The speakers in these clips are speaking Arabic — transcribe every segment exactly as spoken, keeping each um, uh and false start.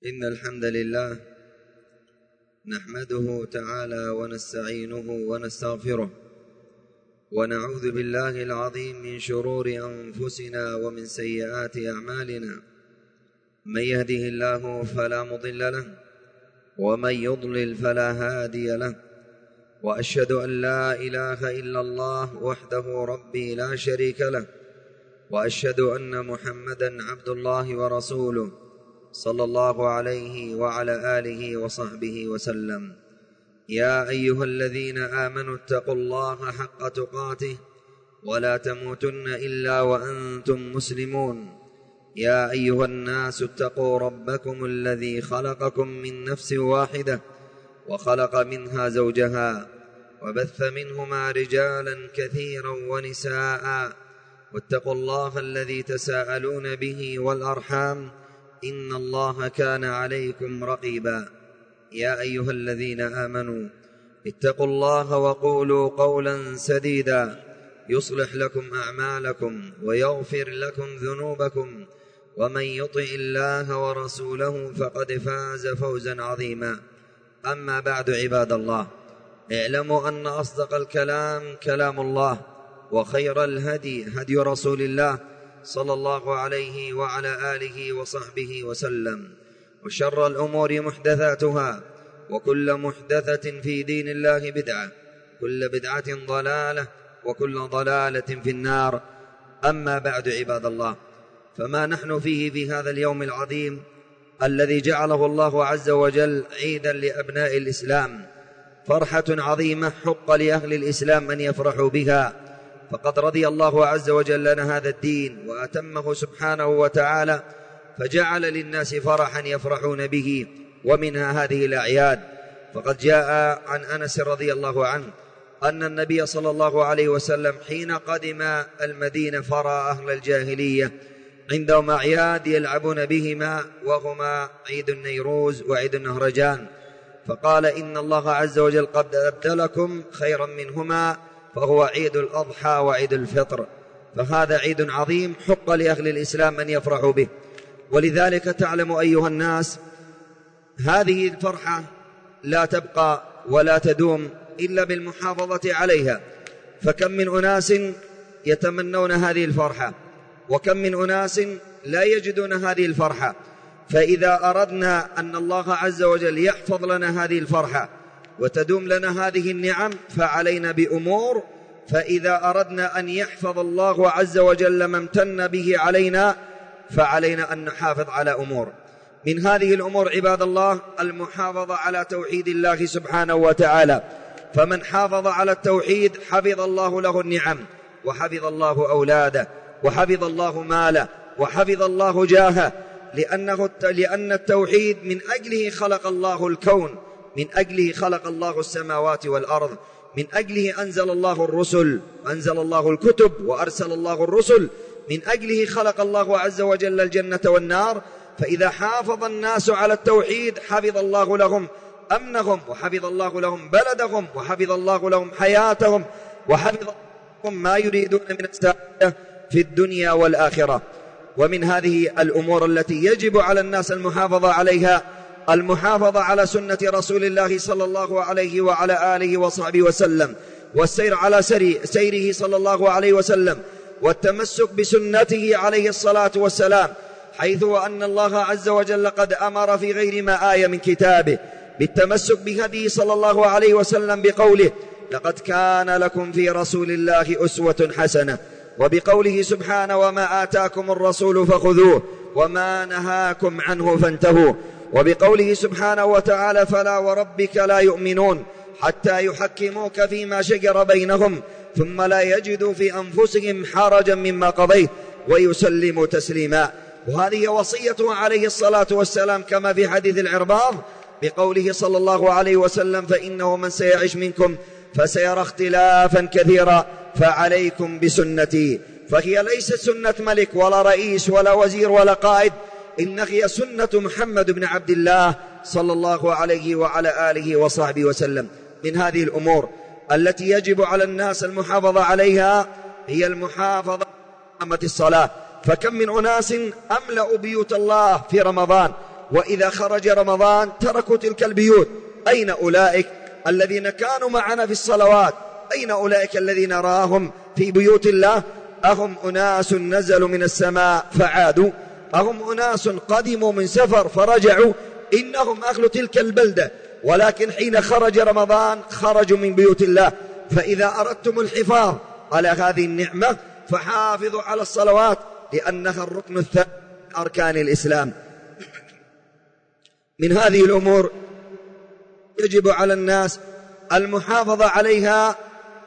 إن الحمد لله نحمده تعالى ونستعينه ونستغفره ونعوذ بالله العظيم من شرور أنفسنا ومن سيئات أعمالنا. من يهده الله فلا مضل له ومن يضلل فلا هادي له، وأشهد أن لا إله إلا الله وحده ربي لا شريك له، وأشهد أن محمدًا عبد الله ورسوله صلى الله عليه وعلى آله وصحبه وسلم. يا أيها الذين آمنوا اتقوا الله حق تقاته ولا تموتن إلا وأنتم مسلمون. يا أيها الناس اتقوا ربكم الذي خلقكم من نفس واحدة وخلق منها زوجها وبث منهما رجالا كثيرا ونساء، واتقوا الله الذي تساءلون به والأرحام إن الله كان عليكم رقيبا. يا أيها الذين آمنوا اتقوا الله وقولوا قولا سديدا يصلح لكم أعمالكم ويغفر لكم ذنوبكم، ومن يطع الله ورسوله فقد فاز فوزا عظيما. أما بعد، عباد الله، اعلموا أن أصدق الكلام كلام الله، وخير الهدي هدي رسول الله صلى الله عليه وعلى آله وصحبه وسلم، وشر الأمور محدثاتها، وكل محدثة في دين الله بدعة، كل بدعة ضلالة، وكل ضلالة في النار. أما بعد، عباد الله، فما نحن فيه في هذا اليوم العظيم الذي جعله الله عز وجل عيدا لأبناء الإسلام، فرحة عظيمة حق لأهل الإسلام أن يفرحوا بها، فقد رضي الله عز وجل لنا هذا الدين وأتمه سبحانه وتعالى، فجعل للناس فرحا يفرحون به، ومنها هذه الأعياد. فقد جاء عن أنس رضي الله عنه أن النبي صلى الله عليه وسلم حين قدم المدينة فرأى أهل الجاهلية عندهم أعياد يلعبون بهما، وهما عيد النيروز وعيد النهرجان، فقال إن الله عز وجل قد أبدلكم خيرا منهما، فهو عيد الأضحى وعيد الفطر. فهذا عيد عظيم حق لأهل الإسلام أن يفرحوا به. ولذلك تعلم أيها الناس، هذه الفرحة لا تبقى ولا تدوم إلا بالمحافظة عليها، فكم من أناس يتمنون هذه الفرحة، وكم من أناس لا يجدون هذه الفرحة. فإذا أردنا أن الله عز وجل يحفظ لنا هذه الفرحة وتدوم لنا هذه النعم فعلينا بأمور. فإذا أردنا أن يحفظ الله عز وجل ما امتن به علينا فعلينا أن نحافظ على أمور. من هذه الأمور عباد الله المحافظة على توحيد الله سبحانه وتعالى، فمن حافظ على التوحيد حفظ الله له النعم، وحفظ الله أولاده، وحفظ الله ماله، وحفظ الله جاهه، لأنه لأن التوحيد من أجله خلق الله الكون، من أجله خلق الله السماوات والأرض، من أجله أنزل الله الرسل، أنزل الله الكتب وأرسل الله الرسل، من أجله خلق الله عز وجل الجنة والنار. فإذا حافظ الناس على التوحيد حفظ الله لهم أمنهم، وحفظ الله لهم بلدهم، وحفظ الله لهم حياتهم، وحفظ لهم ما يريدون من السعادة في الدنيا والآخرة. ومن هذه الأمور التي يجب على الناس المحافظة عليها المحافظة على سنة رسول الله صلى الله عليه وعلى آله وصحبه وسلم، والسير على سيره صلى الله عليه وسلم، والتمسك بسنته عليه الصلاة والسلام، حيث أن الله عز وجل قد أمر في غير ما آية من كتابه بالتمسك بهديه صلى الله عليه وسلم بقوله لقد كان لكم في رسول الله أسوة حسنة، وبقوله سبحانه وما آتاكم الرسول فخذوه وما نهاكم عنه فانتهوا، وبقوله سبحانه وتعالى فلا وربك لا يؤمنون حتى يحكموك فيما شجر بينهم ثم لا يجدوا في أنفسهم حرجا مما قضيت ويسلموا تسليما. وهذه وصيته عليه الصلاة والسلام كما في حديث العرباض بقوله صلى الله عليه وسلم فإنه من سيعيش منكم فسيرى اختلافا كثيرا فعليكم بسنتي. فهي ليست سنة ملك ولا رئيس ولا وزير ولا قائد، إنها هي سنة محمد بن عبد الله صلى الله عليه وعلى آله وصحبه وسلم. من هذه الأمور التي يجب على الناس المحافظة عليها هي المحافظة على الصلاة. فكم من أناس أملأوا بيوت الله في رمضان وإذا خرج رمضان تركوا تلك البيوت. أين أولئك الذين كانوا معنا في الصلوات؟ أين أولئك الذين نراهم في بيوت الله؟ أهم أناس نزلوا من السماء فعادوا؟ أهم أناس قدموا من سفر فرجعوا؟ إنهم أهل تلك البلدة، ولكن حين خرج رمضان خرجوا من بيوت الله. فإذا أردتم الحفاظ على هذه النعمة فحافظوا على الصلوات، لأنها الركن الثاني من أركان الإسلام. من هذه الأمور يجب على الناس المحافظة عليها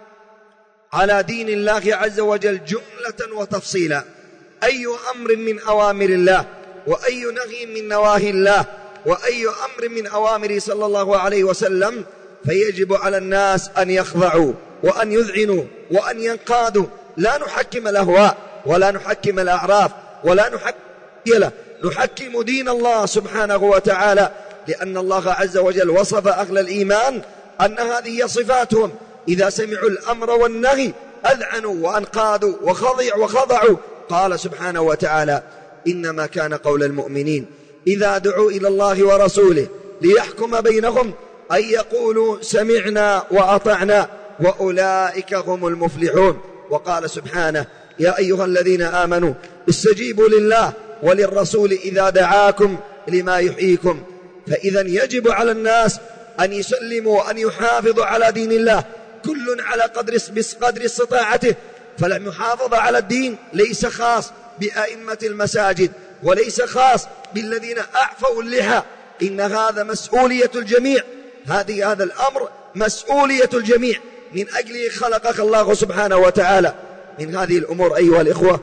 على دين الله عز وجل جملة وتفصيلا. أي أمر من أوامر الله، وأي نهي من نواهي الله، وأي أمر من أوامره صلى الله عليه وسلم، فيجب على الناس أن يخضعوا وأن يذعنوا وأن ينقادوا. لا نحكم الأهواء ولا نحكم الأعراف ولا نحكم نحكم دين الله سبحانه وتعالى، لأن الله عز وجل وصف أهل الإيمان أن هذه هي صفاتهم: إذا سمعوا الأمر والنهي أذعنوا وأنقادوا وخضعوا وخضعوا. قال سبحانه وتعالى: إنما كان قول المؤمنين إذا دعوا إلى الله ورسوله ليحكم بينهم أن يقولوا سمعنا وأطعنا وأولئك هم المفلحون. وقال سبحانه: يا أيها الذين آمنوا استجيبوا لله وللرسول إذا دعاكم لما يحييكم. فإذا يجب على الناس أن يسلموا وأن يحافظوا على دين الله، كل على قدر بقدر استطاعته. فالمحافظة على الدين ليس خاص بأئمة المساجد وليس خاص بالذين أعفوا اللحى، إن هذا مسؤولية الجميع. هذه هذا الأمر مسؤولية الجميع، من أجله خلقك الله سبحانه وتعالى. من هذه الأمور أيها الإخوة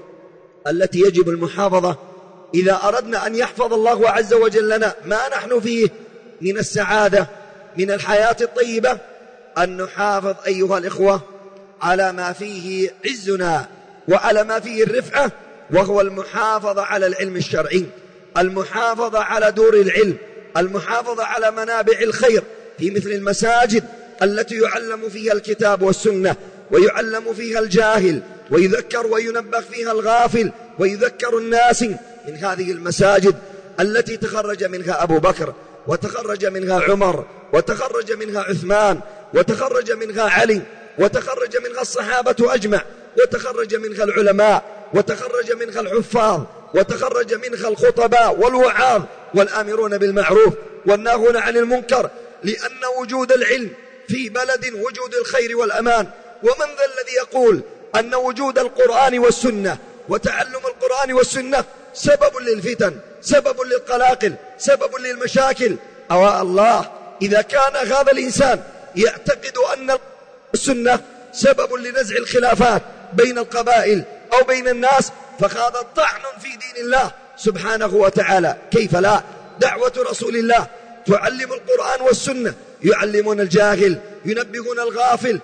التي يجب المحافظة إذا أردنا أن يحفظ الله عز وجل لنا ما نحن فيه من السعادة، من الحياة الطيبة، أن نحافظ أيها الإخوة على ما فيه عزنا وعلى ما فيه الرفعة، وهو المحافظة على العلم الشرعي، المحافظة على دور العلم، المحافظة على منابع الخير في مثل المساجد التي يعلم فيها الكتاب والسنة، ويعلم فيها الجاهل، ويذكر وينبه فيها الغافل، ويذكر الناس. من هذه المساجد التي تخرج منها أبو بكر، وتخرج منها عمر، وتخرج منها عثمان، وتخرج منها علي، وتخرج منها الصحابة أجمع، وتخرج منها العلماء، وتخرج منها الحفاظ، وتخرج منها الخطباء والوعاظ والآمرون بالمعروف والناهون عن المنكر. لأن وجود العلم في بلد وجود الخير والأمان. ومن ذا الذي يقول أن وجود القرآن والسنة وتعلم القرآن والسنة سبب للفتن، سبب للقلاقل، سبب للمشاكل؟ أو الله، إذا كان هذا الإنسان يعتقد أن السنة سبب لنزع الخلافات بين القبائل أو بين الناس، فهذا طعن في دين الله سبحانه وتعالى. كيف لا؟ دعوة رسول الله تعلم القرآن والسنة، يعلمون الجاهل، ينبهون الغافل،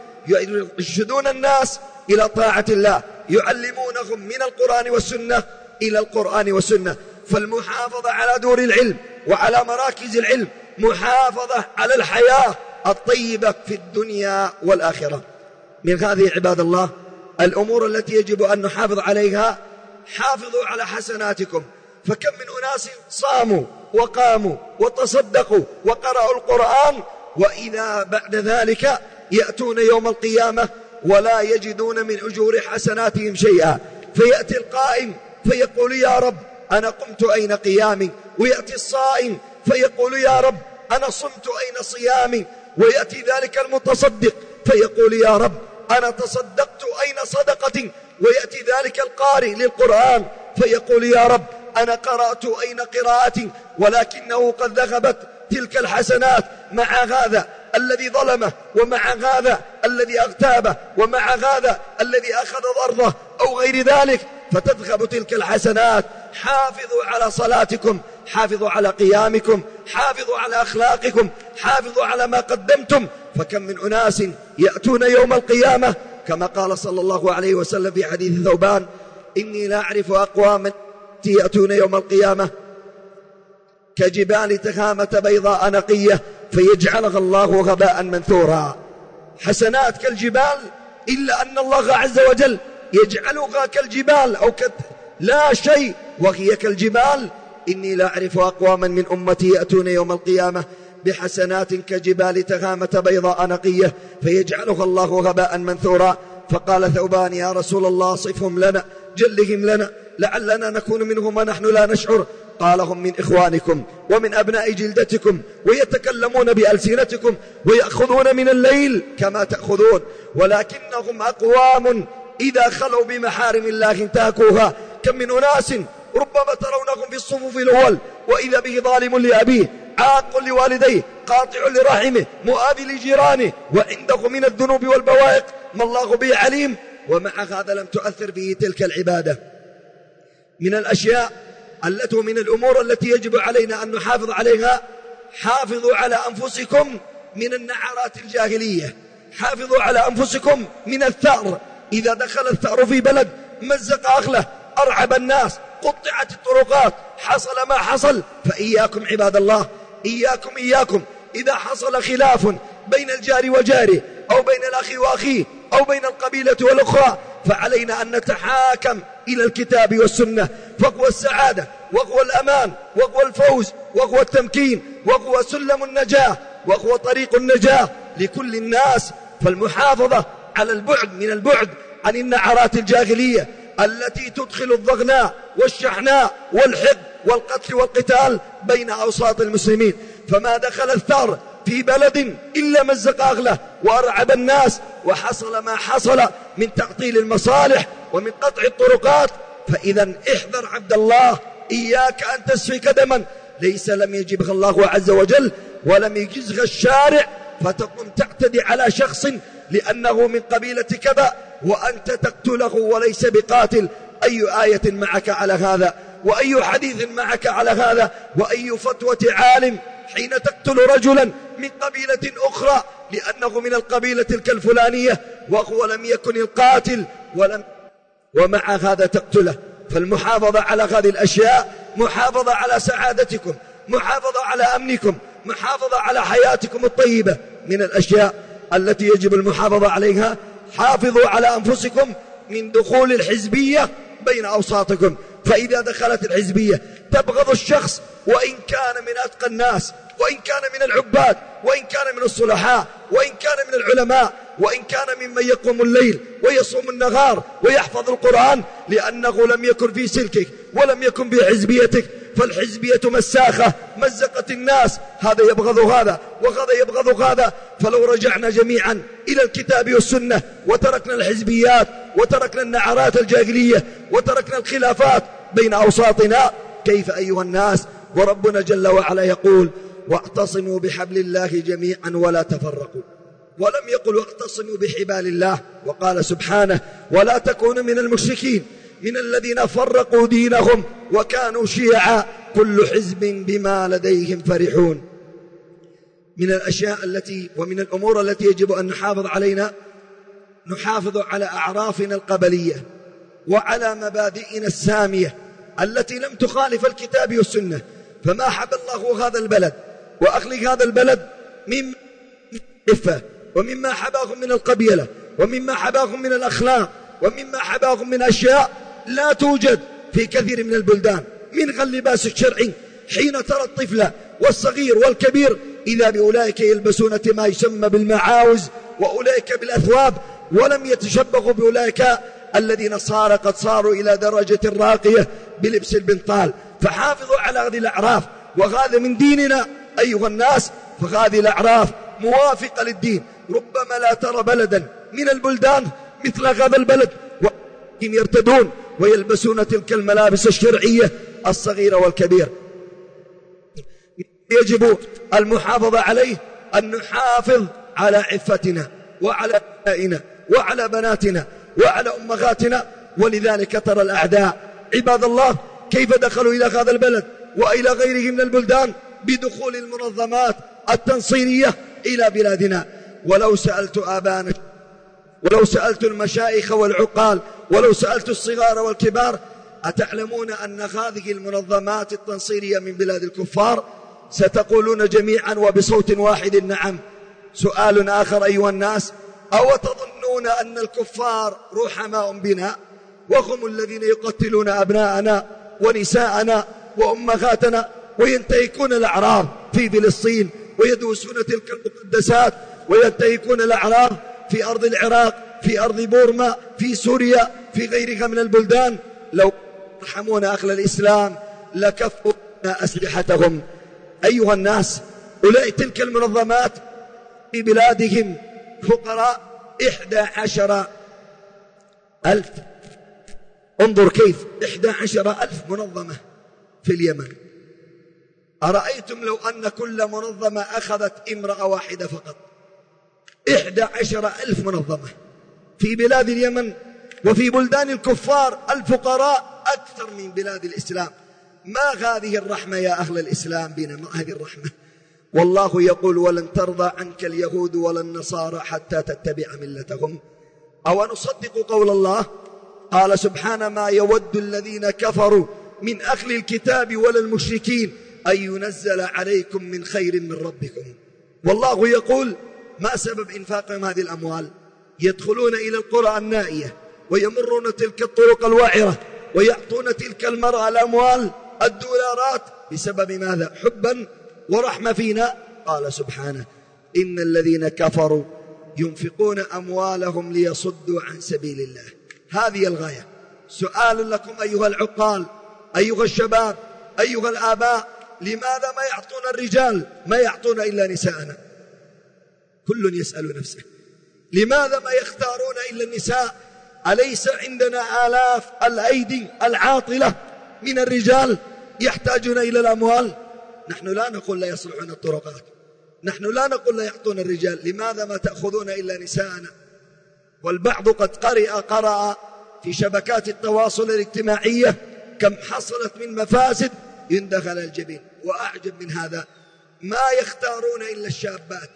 يرشدون الناس إلى طاعة الله، يعلمونهم من القرآن والسنة إلى القرآن والسنة. فالمحافظة على دور العلم وعلى مراكز العلم محافظة على الحياة الطيبة في الدنيا والآخرة. من هذه عباد الله الأمور التي يجب أن نحافظ عليها: حافظوا على حسناتكم، فكم من أناس صاموا وقاموا وتصدقوا وقرأوا القرآن، وإذا بعد ذلك يأتون يوم القيامة ولا يجدون من أجور حسناتهم شيئا. فيأتي القائم فيقول: يا رب أنا قمت أين قيامي؟ ويأتي الصائم فيقول: يا رب أنا صمت أين صيامي؟ ويأتي ذلك المتصدق فيقول: يا رب أنا تصدقت أين صدقتي؟ ويأتي ذلك القارئ للقرآن فيقول: يا رب أنا قرأت أين قراءتي؟ ولكنه قد ذهبت تلك الحسنات مع هذا الذي ظلمه، ومع هذا الذي اغتابه، ومع هذا الذي أخذ ضربه أو غير ذلك، فتذهب تلك الحسنات. حافظوا على صلاتكم، حافظوا على قيامكم، حافظوا على أخلاقكم، حافظوا على ما قدمتم. فكم من أناس يأتون يوم القيامة كما قال صلى الله عليه وسلم في حديث ثوبان: إني لا أعرف أقواما يأتون يوم القيامة كجبال تهامة بيضاء نقية فيجعلها الله غباء منثورا. حسنات كالجبال، إلا أن الله عز وجل يجعلها كالجبال أو ك... لا شيء، وهي كالجبال إني لا أعرف أقواما من أمتي يأتون يوم القيامة بحسنات كجبال تهامة بيضاء نقية فيجعلها الله غباء منثورا. فقال ثوبان يا رسول الله صفهم لنا جلهم لنا لعلنا نكون منهم ونحن لا نشعر. قال هم من إخوانكم ومن أبناء جلدتكم ويتكلمون بألسنتكم ويأخذون من الليل كما تأخذون، ولكنهم أقوام إذا خلوا بمحارم الله انتهكوها. كم من أناس ربما ترونهم في الصفوف الأول وإذا به ظالم لأبيه عاق لوالديه قاطع لرحمه مؤذي لجيرانه وعنده من الذنوب والبوائق ما الله به عليم، ومع هذا لم تؤثر به تلك العبادة. من الأشياء التي من الأمور التي يجب علينا أن نحافظ عليها، حافظوا على أنفسكم من النعرات الجاهلية، حافظوا على أنفسكم من الثأر. إذا دخل الثأر في بلد مزق أخله أرعب الناس قطعت الطرقات حصل ما حصل، فإياكم عباد الله إياكم إياكم إذا حصل خلاف بين الجار وجاره أو بين الأخ وأخيه أو بين القبيلة والأخرى فعلينا أن نتحاكم إلى الكتاب والسنة، فهو السعادة وهو الأمان وهو الفوز وهو التمكين وهو سلم النجاة وهو طريق النجاة لكل الناس. فالمحافظة على البعد من البعد عن النعرات الجاهلية التي تدخل الضغناء والشحناء والحقد والقتل والقتال بين أوساط المسلمين. فما دخل الثار في بلد إلا مزق أغله وأرعب الناس وحصل ما حصل من تعطيل المصالح ومن قطع الطرقات. فإذا احذر عبد الله إياك أن تسفك دما ليس لم يجبه الله عز وجل ولم يجزغ الشارع فتقوم تعتدي على شخص لأنه من قبيلة كذا وأنت تقتله وليس بقاتل. أي آية معك على هذا وأي حديث معك على هذا وأي فتوى عالم حين تقتل رجلا من قبيلة أخرى لأنه من القبيلة تلك الفلانية وهو لم يكن القاتل ولم ومع هذا تقتله. فالمحافظة على هذه الأشياء محافظة على سعادتكم، محافظة على أمنكم، محافظة على حياتكم الطيبة. من الأشياء التي يجب المحافظة عليها حافظوا على أنفسكم من دخول الحزبية بين أوساطكم. فإذا دخلت الحزبية تبغض الشخص وإن كان من أتقى الناس وإن كان من العباد وإن كان من الصلحاء وإن كان من العلماء وإن كان ممن يقوم الليل ويصوم النهار ويحفظ القرآن، لأنه لم يكن في سلكك ولم يكن في حزبيتك. فالحزبية مساخة مزقت الناس، هذا يبغض هذا وهذا يبغض هذا. فلو رجعنا جميعا إلى الكتاب والسنة وتركنا الحزبيات وتركنا النعرات الجاهلية وتركنا الخلافات بين أوساطنا كيف أيها الناس؟ وربنا جل وعلا يقول واعتصموا بحبل الله جميعا ولا تفرقوا، ولم يقل واعتصموا بحبال الله. وقال سبحانه ولا تكونوا من المشركين من الذين فرقوا دينهم وكانوا شيعا كل حزب بما لديهم فرحون. من الأشياء التي ومن الأمور التي يجب أن نحافظ علينا نحافظ على أعرافنا القبلية وعلى مبادئنا السامية التي لم تخالف الكتاب والسنة. فما حب الله هذا البلد وأخلق هذا البلد مما حفه ومما حباهم من القبيلة ومما حباهم من الأخلاق ومما حباهم من أشياء لا توجد في كثير من البلدان، منها اللباس الشرعي. حين ترى الطفل والصغير والكبير إذا بأولئك يلبسون ما يسمى بالمعاوز وأولئك بالأثواب ولم يتشبهوا بأولئك الذين صار قد صاروا إلى درجة راقية بلبس البنطال. فحافظوا على هذه الأعراف وهذا من ديننا أيها الناس. فهذه الأعراف موافقة للدين. ربما لا ترى بلدا من البلدان مثل هذا البلد وهم يرتدون ويلبسون تلك الملابس الشرعية الصغيرة والكبير. يجب المحافظة عليه أن نحافظ على عفتنا وعلى أبنائنا وعلى بناتنا وعلى أمهاتنا. ولذلك ترى الأعداء عباد الله كيف دخلوا إلى هذا البلد وإلى غيره من البلدان بدخول المنظمات التنصيرية إلى بلادنا. ولو سألت آبانا ولو سألت المشايخ والعقال ولو سألت الصغار والكبار أتعلمون أن هذه المنظمات التنصيرية من بلاد الكفار؟ ستقولون جميعا وبصوت واحد نعم. سؤال آخر أيها الناس، أو تظنون أن الكفار رحماء بنا وهم الذين يقتلون أبناءنا ونساءنا وأمهاتنا وينتهكون الأعراض في فلسطين ويدوسون تلك المقدسات وينتهكون الأعراض في أرض العراق، في أرض بورما، في سوريا، في غيرها من البلدان. لو يرحمون أهل الإسلام لكفوا أسلحتهم. أيها الناس، أولئك تلك المنظمات في بلادهم فقراء إحدى عشر ألف. انظر كيف إحدى عشر ألف منظمة في اليمن. أرأيتم لو أن كل منظمة أخذت امرأة واحدة فقط؟ إحدى عشر ألف منظمة في بلاد اليمن وفي بلدان الكفار الفقراء أكثر من بلاد الإسلام. ما هذه الرحمة يا أهل الإسلام بنا؟ ما هذه الرحمة؟ والله يقول: ولن ترضى عنك اليهود ولا النصارى حتى تتبع ملتهم. أو نصدق قول الله؟ قال سبحانه: ما يود الذين كفروا من أهل الكتاب ولا المشركين أن ينزل عليكم من خير من ربكم. والله يقول: ما سبب إنفاقهم هذه الأموال؟ يدخلون إلى القرى النائية ويمرون تلك الطرق الوعرة ويعطون تلك المرأة الأموال الدولارات بسبب ماذا؟ حبا ورحمة فينا. قال سبحانه: إن الذين كفروا ينفقون أموالهم ليصدوا عن سبيل الله. هذه الغاية. سؤال لكم أيها العقال، أيها الشباب، أيها الآباء: لماذا ما يعطون الرجال؟ ما يعطون إلا نساءنا. كل يسأل نفسه: لماذا ما يختارون إلا النساء؟ أليس عندنا آلاف الأيدي العاطلة من الرجال يحتاجون إلى الأموال؟ نحن لا نقول لا يصلحون الطرقات، نحن لا نقول لا يعطون الرجال. لماذا ما تأخذون إلا نساءنا؟ والبعض قد قرأ قرأ في شبكات التواصل الاجتماعية كم حصلت من مفاسد يندخل الجبين. وأعجب من هذا: ما يختارون إلا الشابات،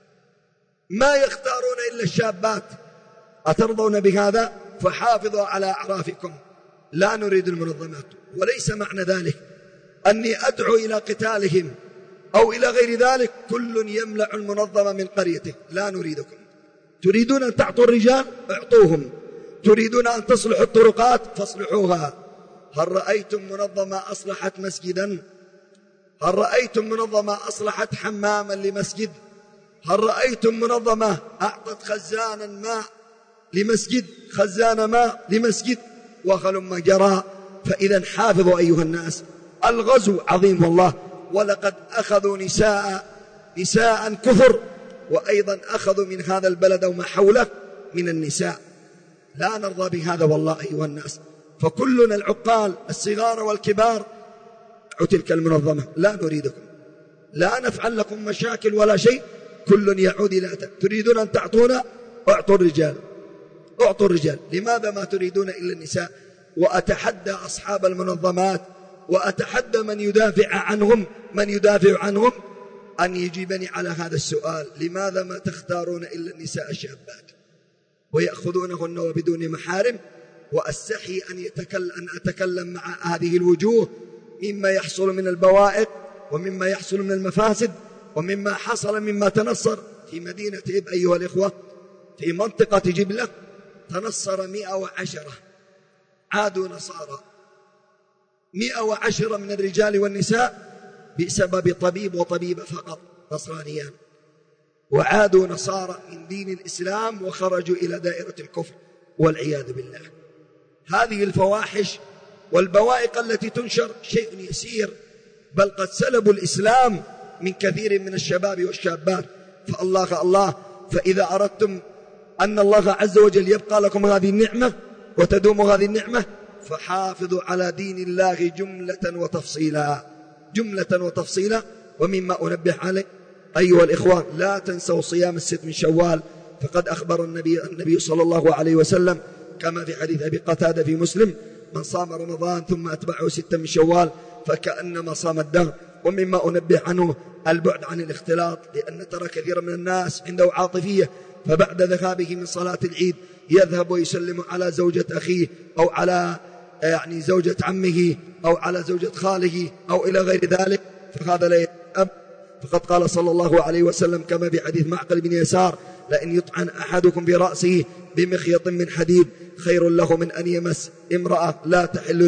ما يختارون إلا الشابات. أترضون بهذا؟ فحافظوا على أعرافكم. لا نريد المنظمات، وليس معنى ذلك أني أدعو إلى قتالهم أو إلى غير ذلك. كل يملأ المنظمة من قريته. لا نريدكم. تريدون أن تعطوا الرجال؟ اعطوهم. تريدون أن تصلحوا الطرقات؟ فاصلحوها. هل رأيتم منظمة أصلحت مسجدا؟ هل رأيتم منظمة أصلحت حماما لمسجد؟ هل رأيتم منظمة أعطت خزانا ماء لمسجد؟ خزان ماء لمسجد؟ وخلما جرى. فإذا حافظوا أيها الناس. الغزو عظيم والله. ولقد أخذوا نساء نساء كثر، وأيضا أخذوا من هذا البلد وما حوله من النساء. لا نرضى بهذا والله أيها الناس. فكلنا العقال الصغار والكبار: تلك المنظمة لا نريدكم، لا نفعل لكم مشاكل ولا شيء. كل يعود إلى أتى. تريدون أن تعطونا؟ اعطوا الرجال، اعطوا الرجال. لماذا ما تريدون إلا النساء؟ وأتحدى أصحاب المنظمات وأتحدى من يدافع عنهم من يدافع عنهم أن يجيبني على هذا السؤال: لماذا ما تختارون إلا النساء الشابات ويأخذونهن وبدون محارم؟ وأستحي أن, يتكلم أن أتكلم مع هذه الوجوه مما يحصل من البوائق ومما يحصل من المفاسد ومما حصل مما تنصر في مدينة إب. أيها الإخوة، في منطقة جبلة تنصر مئة وعشرة، عادوا نصارى، مئة وعشرة من الرجال والنساء بسبب طبيب وطبيبة فقط نصرانيان، وعادوا نصارى من دين الإسلام وخرجوا إلى دائرة الكفر والعياذ بالله. هذه الفواحش والبوائق التي تنشر شيء يسير، بل قد سلبوا الإسلام من كثير من الشباب والشابات. فالله الله فإذا أردتم أن الله عز وجل يبقى لكم هذه النعمة وتدوم هذه النعمة، فحافظوا على دين الله جملة وتفصيلا، جملة وتفصيلا. ومما أنبه عليه أيها الإخوة: لا تنسوا صيام الست من شوال، فقد أخبر النبي, النبي صلى الله عليه وسلم كما في حديث أبي قتادة في مسلم: من صام رمضان ثم أتبعه ستة من شوال فكأنما صام الدهر. ومما أنبه عنه البعد عن الاختلاط، لأن ترى كثيرا من الناس عنده عاطفية، فبعد ذهابه من صلاة العيد يذهب ويسلم على زوجة أخيه أو على يعني زوجة عمه أو على زوجة خاله أو إلى غير ذلك، فهذا لا يتأب. فقد قال صلى الله عليه وسلم كما في حديث معقل بن يسار: لأن يطعن أحدكم برأسه بمخيط من حديد خير له من أن يمس امرأة لا تحل له.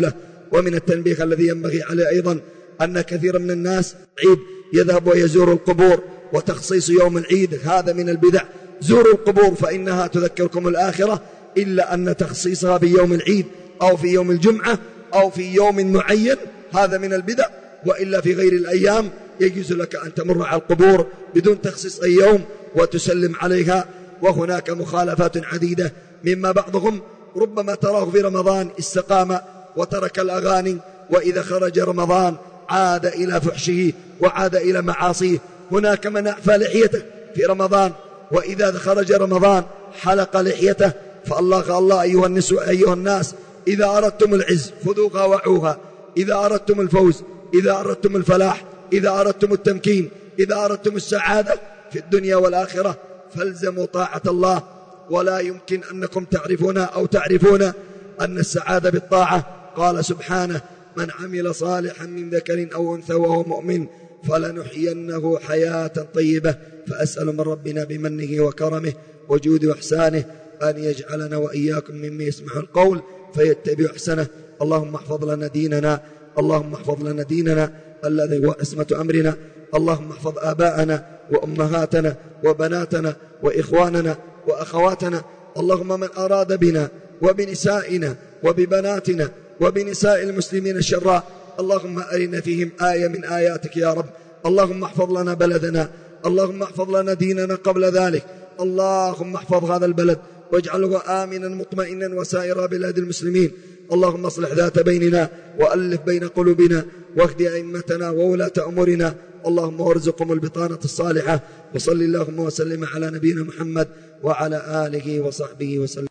ومن التنبيه الذي ينبغي عليه أيضا أن كثير من الناس عيد يذهب ويزور القبور، وتخصيص يوم العيد هذا من البدع. زوروا القبور فإنها تذكركم الآخرة، إلا أن تخصيصها بيوم العيد أو في يوم الجمعة أو في يوم معين هذا من البدع، وإلا في غير الأيام يجوز لك أن تمر على القبور بدون تخصيص أي يوم وتسلم عليها. وهناك مخالفات عديدة، مما بعضهم ربما تراه في رمضان استقام وترك الأغاني، وإذا خرج رمضان عاد إلى فحشه وعاد إلى معاصيه. هناك من أعفى لحيته في رمضان، وإذا خرج رمضان حلق لحيته. فالله الله أيها النسوة أيها الناس، إذا أردتم العز خذوها وعوها، إذا أردتم الفوز، إذا أردتم الفلاح، إذا أردتم التمكين، إذا أردتم السعادة في الدنيا والآخرة فالزموا طاعة الله. ولا يمكن أنكم تعرفون أو تعرفون أن السعادة بالطاعة. قال سبحانه: من عمل صالحا من ذكر أو أنثى وهو مؤمن فلنحيينه حياة طيبة. فأسأل من ربنا بمنه وكرمه وجود وإحسانه أن يجعلنا وإياكم ممن يسمع القول فيتبع أحسنه. اللهم احفظ لنا ديننا، اللهم احفظ لنا ديننا الذي هو عصمة أمرنا. اللهم احفظ آباءنا وأمهاتنا وبناتنا وإخواننا وأخواتنا. اللهم من أراد بنا وبنسائنا وببناتنا وبنساء المسلمين الشراء اللهم أرنا فيهم آية من آياتك يا رب. اللهم احفظ لنا بلدنا، اللهم احفظ لنا ديننا قبل ذلك. اللهم احفظ هذا البلد واجعله آمنا مطمئنا وسائر بلاد المسلمين. اللهم اصلح ذات بيننا وألف بين قلوبنا واهد أئمتنا وولاة أمورنا. اللهم وارزقهم البطانة الصالحة. وصل اللهم وسلم على نبينا محمد وعلى آله وصحبه وسلم.